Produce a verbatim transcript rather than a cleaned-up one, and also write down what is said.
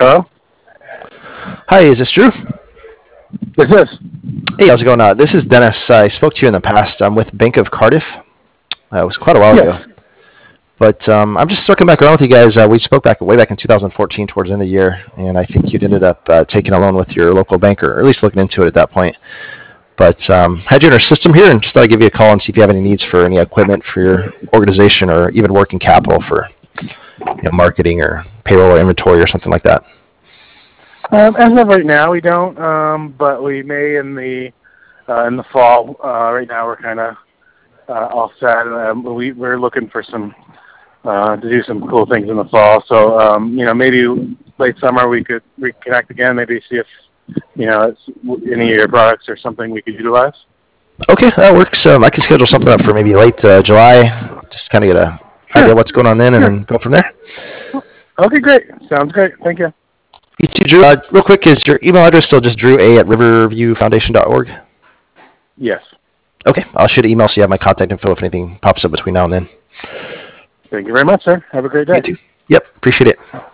Hello? Hi, is this Drew? This is. Hey, how's it going? Uh, this is Dennis. I spoke to you in the past. I'm with Bank of Cardiff. Uh, it was quite a while Yes. ago. But um, I'm just circling back around with you guys. Uh, we spoke back way back in two thousand fourteen towards the end of the year, and I think you'd ended up uh, taking a loan with your local banker, or at least looking into it at that point. But um, had you in our system here, and just thought I'd give you a call and see if you have any needs for any equipment for your organization, or even working capital for you know, marketing or payroll or inventory or something like that. Um, as of right now, we don't, um, but we may in the uh, in the fall. Uh, right now, we're kind of uh, all set. Um, we, we're looking for some uh, to do some cool things in the fall. So, um, you know, maybe late summer we could reconnect again. Maybe see if you know it's any of your products or something we could utilize. Okay, that works. Um, I can schedule something up for maybe late uh, July, just kind of get a Sure. idea what's going on then, and Sure. then go from there. Okay, great. Sounds great. Thank you. You too, Drew. Uh, real quick, is your email address still just drew a at riverview foundation dot org? Yes. Okay, I'll shoot an email so you have my contact info if anything pops up between now and then. Thank you very much, sir. Have a great day. You too. Yep, appreciate it.